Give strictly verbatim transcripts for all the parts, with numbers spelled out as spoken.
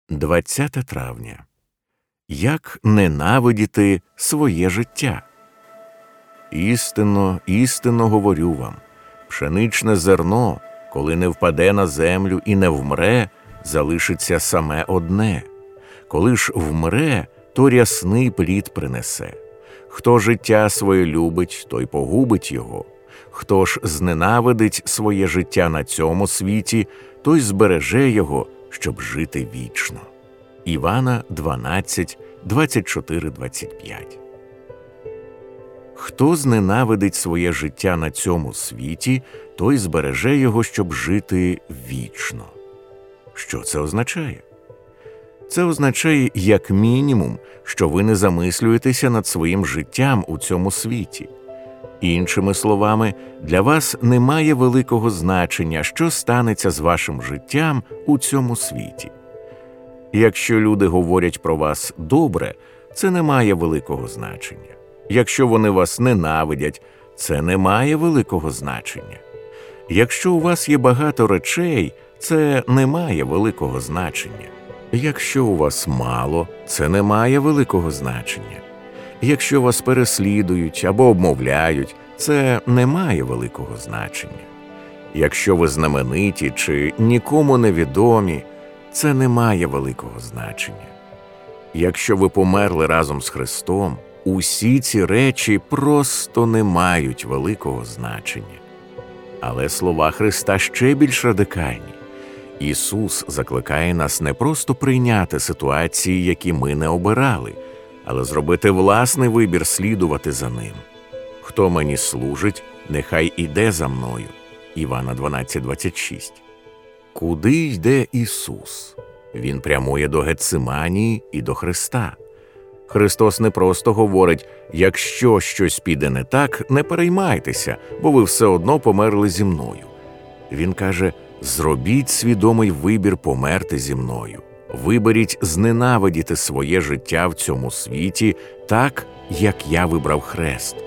двадцяте травня. Як ненавидіти своє життя? Істинно, істинно говорю вам, пшеничне зерно, коли не впаде на землю і не вмре, залишиться саме одне. Коли ж вмре, то рясний плід принесе. Хто життя своє любить, той погубить його. Хто ж зненавидить своє життя на цьому світі, той збереже його, щоб жити вічно. Івана дванадцять, двадцять чотири двадцять п'ять. Хто зненавидить своє життя на цьому світі, той збереже його, щоб жити вічно. Що це означає? Це означає, як мінімум, що ви не замислюєтеся над своїм життям у цьому світі. Іншими словами, для вас немає великого значення, що станеться з вашим життям у цьому світі. Якщо люди говорять про вас добре, це не має великого значення. Якщо вони вас ненавидять, це не має великого значення. Якщо у вас є багато речей, це не має великого значення. Якщо у вас мало, це не має великого значення. Якщо вас переслідують або обмовляють, це не має великого значення. Якщо ви знамениті чи нікому не відомі, це не має великого значення. Якщо ви померли разом з Христом, усі ці речі просто не мають великого значення. Але слова Христа ще більш радикальні. Ісус закликає нас не просто прийняти ситуації, які ми не обирали, але зробити власний вибір слідувати за Ним. «Хто мені служить, нехай іде за мною» Івана дванадцять двадцять шість. Куди йде Ісус? Він прямує до Гетсиманії і до Христа. Христос не просто говорить: «Якщо щось піде не так, не переймайтеся, бо ви все одно померли зі мною». Він каже: «Зробіть свідомий вибір померти зі мною. Виберіть зненавидіти своє життя в цьому світі так, як я вибрав хрест».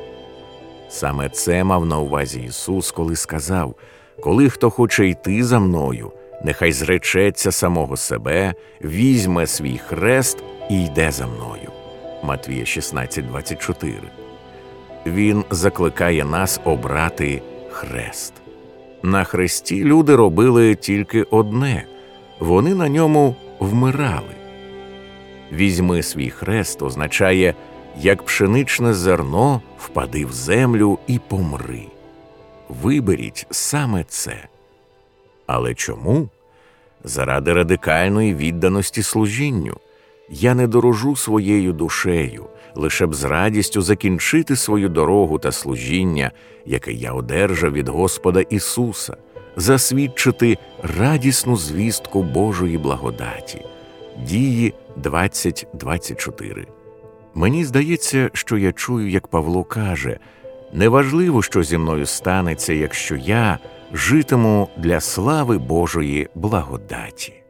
Саме це мав на увазі Ісус, коли сказав: «Коли хто хоче йти за мною, нехай зречеться самого себе, візьме свій хрест і йде за мною». Матвія шістнадцять двадцять чотири. Він закликає нас обрати хрест. На хресті люди робили тільки одне – вони на ньому вмирали. «Візьми свій хрест» означає, як пшеничне зерно, впади в землю і помри. Виберіть саме це. Але чому? Заради радикальної відданості служінню. Я не дорожу своєю душею, лише б з радістю закінчити свою дорогу та служіння, яке я одержав від Господа Ісуса, засвідчити радісну звістку Божої благодаті. Дії двадцять двадцять чотири. Мені здається, що я чую, як Павло каже: «Неважливо, що зі мною станеться, якщо я житиму для слави Божої благодаті».